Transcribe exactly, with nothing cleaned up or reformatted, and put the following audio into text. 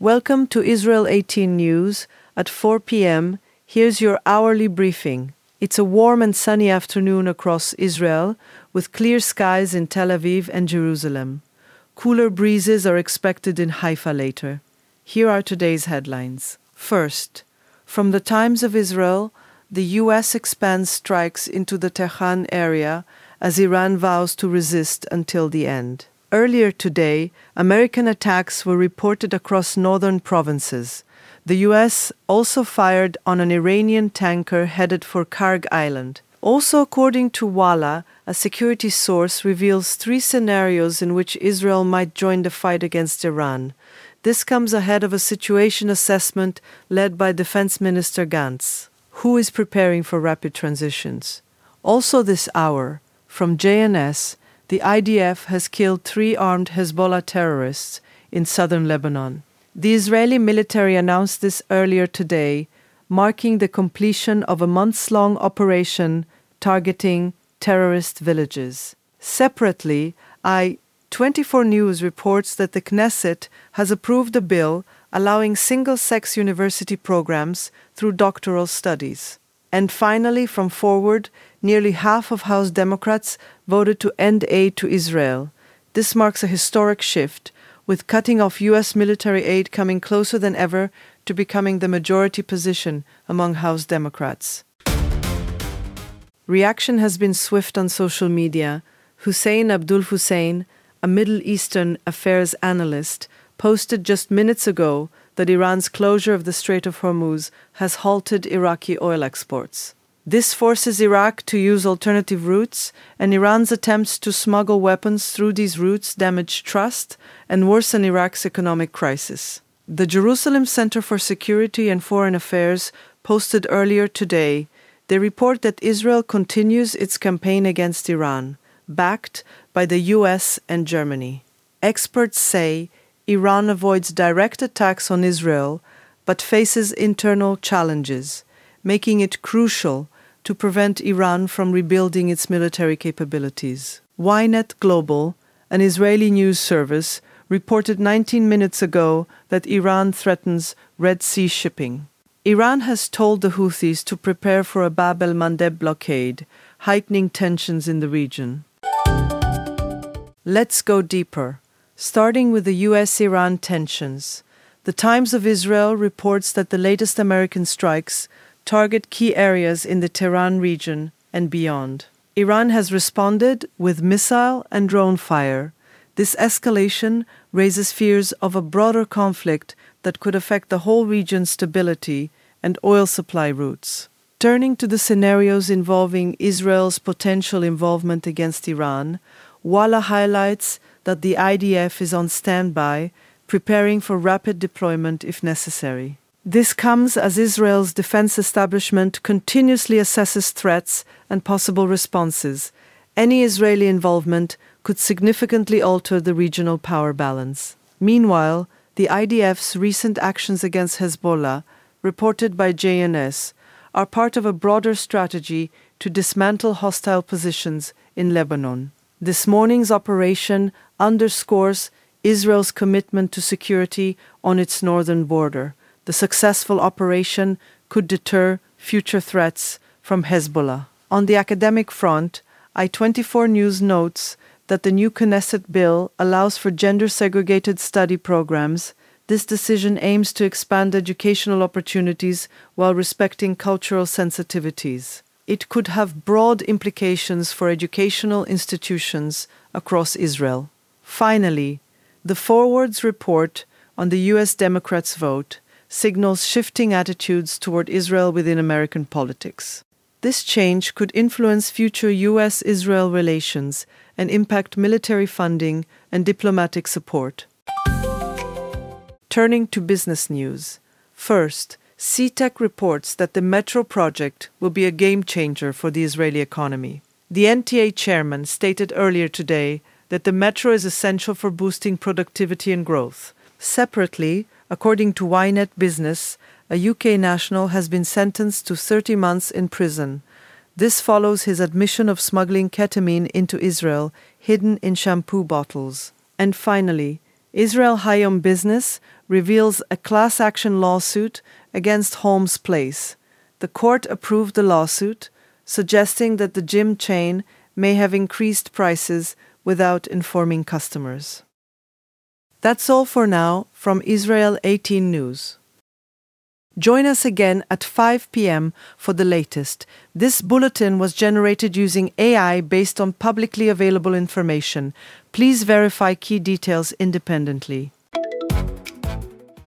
Welcome to Israel eighteen News. At four p.m., here's your hourly briefing. It's a warm and sunny afternoon across Israel, with clear skies in Tel Aviv and Jerusalem. Cooler breezes are expected in Haifa later. Here are today's headlines. First, from the Times of Israel, the U S expands strikes into the Tehran area as Iran vows to resist until the end. Earlier today, American attacks were reported across northern provinces. The U S also fired on an Iranian tanker headed for Karg Island. Also, according to Walla, a security source reveals three scenarios in which Israel might join the fight against Iran. This comes ahead of a situation assessment led by Defense Minister Gantz, who is preparing for rapid transitions. Also this hour, from J N S, the I D F has killed three armed Hezbollah terrorists in southern Lebanon. The Israeli military announced this earlier today, marking the completion of a months-long operation targeting terrorist villages. Separately, I twenty-four News reports that the Knesset has approved a bill allowing single-sex university programs through doctoral studies. And finally, from Forward, nearly half of House Democrats voted to end aid to Israel. This marks a historic shift, with cutting off U S military aid coming closer than ever to becoming the majority position among House Democrats. Reaction has been swift on social media. Hussein Abdul Hussein, a Middle Eastern affairs analyst, posted just minutes ago that Iran's closure of the Strait of Hormuz has halted Iraqi oil exports. This forces Iraq to use alternative routes, and Iran's attempts to smuggle weapons through these routes damage trust and worsen Iraq's economic crisis. The Jerusalem Center for Security and Foreign Affairs posted earlier today. They report that Israel continues its campaign against Iran, backed by the U S and Germany. Experts say Iran avoids direct attacks on Israel, but faces internal challenges, making it crucial to prevent Iran from rebuilding its military capabilities. Ynet Global, an Israeli news service, reported nineteen minutes ago that Iran threatens Red Sea shipping. Iran has told the Houthis to prepare for a Bab el-Mandeb blockade, heightening tensions in the region. Let's go deeper. Starting with the U S Iran tensions, the Times of Israel reports that the latest American strikes target key areas in the Tehran region and beyond. Iran has responded with missile and drone fire. This escalation raises fears of a broader conflict that could affect the whole region's stability and oil supply routes. Turning to the scenarios involving Israel's potential involvement against Iran, Walla highlights that the I D F is on standby, preparing for rapid deployment if necessary. This comes as Israel's defense establishment continuously assesses threats and possible responses. Any Israeli involvement could significantly alter the regional power balance. Meanwhile, the I D F's recent actions against Hezbollah, reported by J N S, are part of a broader strategy to dismantle hostile positions in Lebanon. This morning's operation underscores Israel's commitment to security on its northern border. The successful operation could deter future threats from Hezbollah. On the academic front, I twenty-four News notes that the new Knesset bill allows for gender-segregated study programs. This decision aims to expand educational opportunities while respecting cultural sensitivities. It could have broad implications for educational institutions across Israel. Finally, the Forward's report on the U S Democrats' vote signals shifting attitudes toward Israel within American politics. This change could influence future U S Israel relations and impact military funding and diplomatic support. Turning to business news. First, C TEC reports that the Metro project will be a game-changer for the Israeli economy. The N T A chairman stated earlier today that the Metro is essential for boosting productivity and growth. Separately, according to Ynet Business, a U K national has been sentenced to thirty months in prison. This follows his admission of smuggling ketamine into Israel, hidden in shampoo bottles. And finally, Israel Hayom Business reveals a class action lawsuit against Holmes Place. The court approved the lawsuit, suggesting that the gym chain may have increased prices without informing customers. That's all for now from Israel eighteen News. Join us again at five p.m. for the latest. This bulletin was generated using A I based on publicly available information. Please verify key details independently.